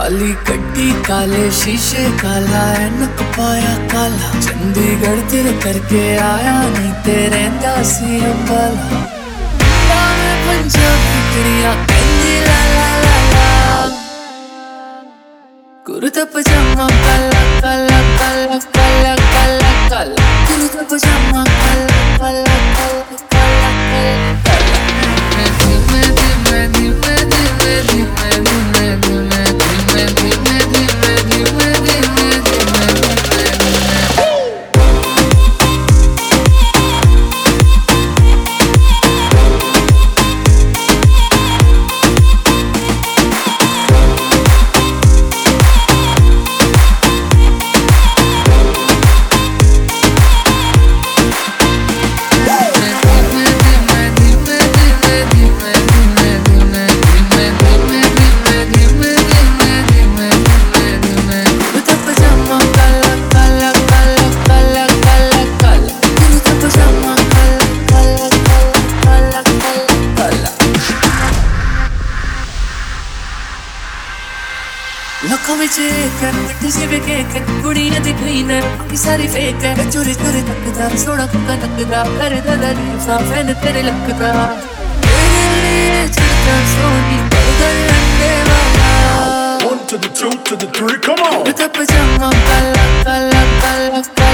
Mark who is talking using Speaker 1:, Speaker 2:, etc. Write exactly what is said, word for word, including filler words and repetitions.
Speaker 1: काली गड्डी काले शीशे काला ऐनक पाया काला चंडीगढ़ तेरे करके आया नहीं तेरे दासी अंबाला पंजाबी कुड़ियां कहंदी ला ला ला ला कुर्ता पजामा काला काला काला काला काला काला कुर्ता पजामा काला काला काला काला काला धीमे धीमे धीमे धीमे धीमे लोकों में चेक है मिट्टी से भी केक है कुड़ियां दी क्वीन है बाकी सारी फेक है चोरी चोरी तकदा सोना कुका तकदा कर दादा रीफा फैन तेरे लगदा तेरे लिए चलता सोनी बर्गर अंडे वाला
Speaker 2: One to the two to the three, come on.
Speaker 1: Kurta पजामा काला काला काला